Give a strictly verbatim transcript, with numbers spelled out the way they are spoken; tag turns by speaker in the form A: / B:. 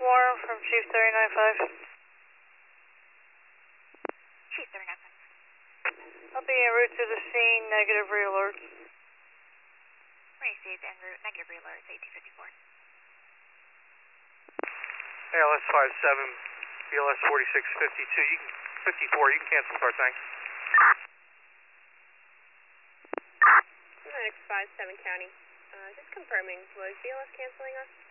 A: Warren from Chief thirty-nine five.
B: Chief thirty-nine five.
A: I'll be en route to the scene, negative re-alert.
B: Received en route, negative re-alert, eighteen fifty-four.
C: A L S five seven, B L S forty-six fifty-two, you can, fifty-four, you can cancel start, thanks.
D: X five seven County, uh, just confirming, was B L S canceling us?